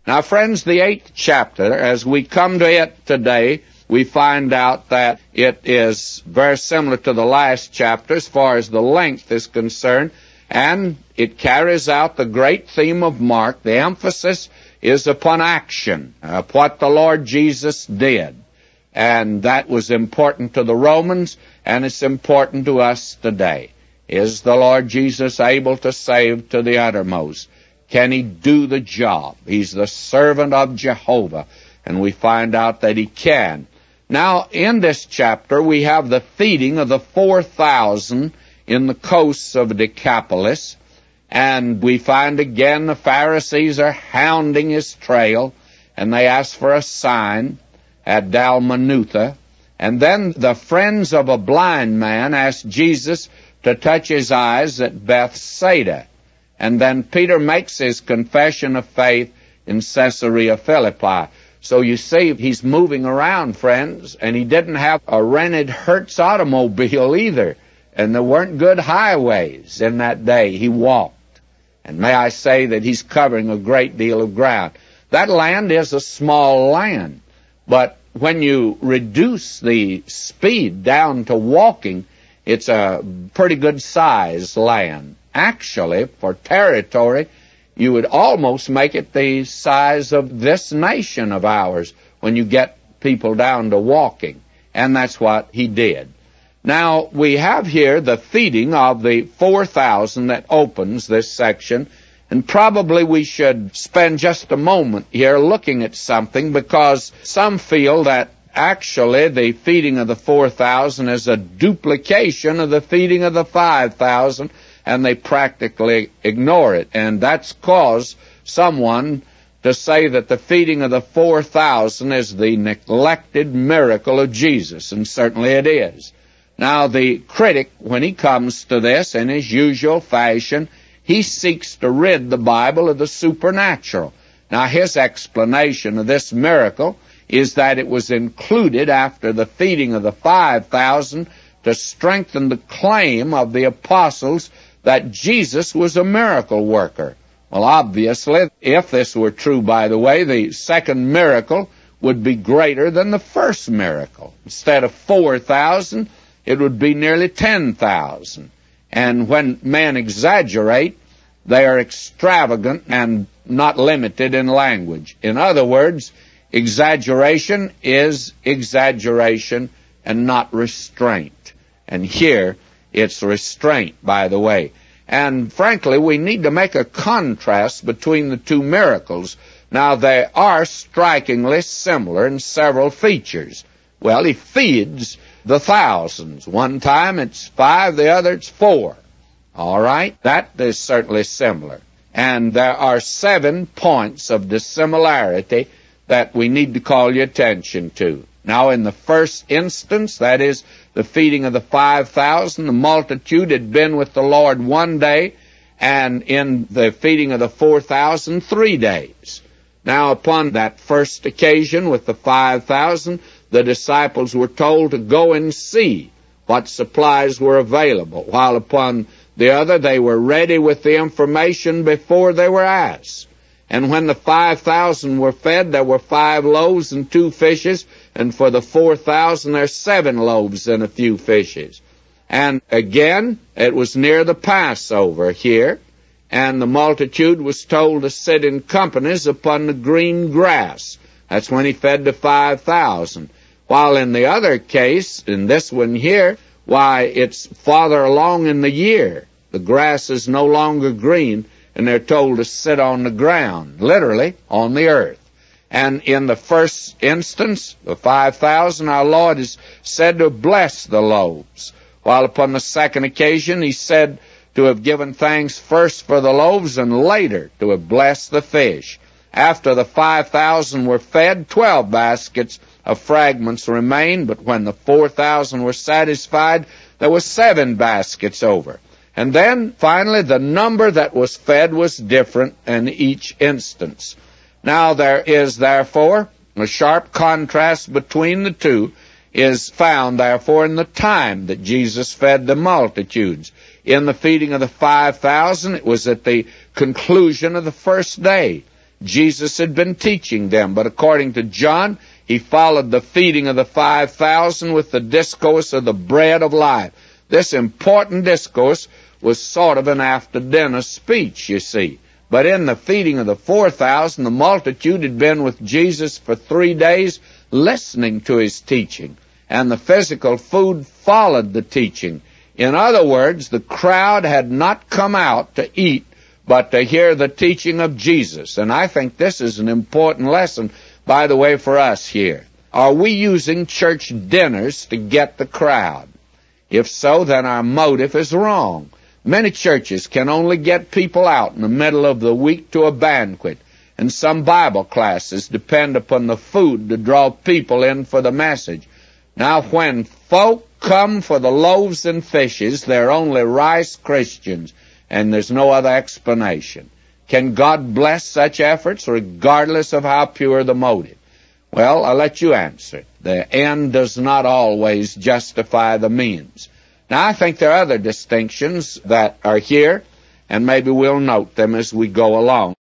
Now, friends, the 8th chapter, as we come to it today, we find out that it is very similar to the last chapter as far as the length is concerned, and it carries out the great theme of Mark. The emphasis is upon action, what the Lord Jesus did. And that was important to the Romans, and it's important to us today. Is the Lord Jesus able to save to the uttermost? Can he do the job? He's the servant of Jehovah, and we find out that he can. Now, in this chapter, we have the feeding of the 4,000 in the coasts of Decapolis, and we find again the Pharisees are hounding his trail, and they ask for a sign at Dalmanutha. And then the friends of a blind man asked Jesus to touch his eyes at Bethsaida. And then Peter makes his confession of faith in Caesarea Philippi. So you see, he's moving around, friends, and he didn't have a rented Hertz automobile either. And there weren't good highways in that day. He walked. And may I say that he's covering a great deal of ground. That land is a small land, but when you reduce the speed down to walking, it's a pretty good size land. Actually, for territory, you would almost make it the size of this nation of ours when you get people down to walking. And that's what he did. Now, we have here the feeding of the 4,000 that opens this section, and probably we should spend just a moment here looking at something, because some feel that actually the feeding of the 4,000 is a duplication of the feeding of the 5,000, and they practically ignore it. And that's caused someone to say that the feeding of the 4,000 is the neglected miracle of Jesus, and certainly it is. Now, the critic, when he comes to this, in his usual fashion, he seeks to rid the Bible of the supernatural. Now, his explanation of this miracle is that it was included after the feeding of the 5,000 to strengthen the claim of the apostles that Jesus was a miracle worker. Well, obviously, if this were true, by the way, the second miracle would be greater than the first miracle. Instead of 4,000, it would be nearly 10,000. And when men exaggerate, they are extravagant and not limited in language. In other words, exaggeration is exaggeration and not restraint. And here, it's restraint, by the way. And frankly, we need to make a contrast between the two miracles. Now, they are strikingly similar in several features. Well, he feeds the thousands. One time it's 5, the other it's 4. All right? That is certainly similar. And there are 7 points of dissimilarity that we need to call your attention to. Now, in the first instance, that is the feeding of the 5,000, the multitude had been with the Lord 1 day, and in the feeding of the 4,000, 3 days. Now, upon that first occasion with the 5,000, the disciples were told to go and see what supplies were available, while upon the other they were ready with the information before they were asked. And when the 5,000 were fed, there were 5 loaves and 2 fishes, and for the 4,000 there are 7 loaves and a few fishes. And again, it was near the Passover here, and the multitude was told to sit in companies upon the green grass. That's when he fed the 5,000. While in the other case, in this one here, why, it's farther along in the year. The grass is no longer green, and they're told to sit on the ground, literally on the earth. And in the first instance, the 5,000, our Lord is said to have blessed the loaves, while upon the second occasion he said to have given thanks first for the loaves and later to have blessed the fish. After the 5,000 were fed, 12 baskets of fragments remained, but when the 4,000 were satisfied, there were 7 baskets over. And then, finally, the number that was fed was different in each instance. Now, there is, therefore, a sharp contrast between the two is found, therefore, in the time that Jesus fed the multitudes. In the feeding of the 5,000, it was at the conclusion of the first day. Jesus had been teaching them, but according to John, he followed the feeding of the 5,000 with the discourse of the bread of life. This important discourse was sort of an after-dinner speech, you see. But in the feeding of the 4,000, the multitude had been with Jesus for 3 days listening to his teaching, and the physical food followed the teaching. In other words, the crowd had not come out to eat, but to hear the teaching of Jesus. And I think this is an important lesson, by the way, for us here. Are we using church dinners to get the crowd? If so, then our motive is wrong. Many churches can only get people out in the middle of the week to a banquet, and some Bible classes depend upon the food to draw people in for the message. Now, when folk come for the loaves and fishes, they're only rice Christians, and there's no other explanation. Can God bless such efforts regardless of how pure the motive? Well, I'll let you answer. The end does not always justify the means. Now, I think there are other distinctions that are here, and maybe we'll note them as we go along.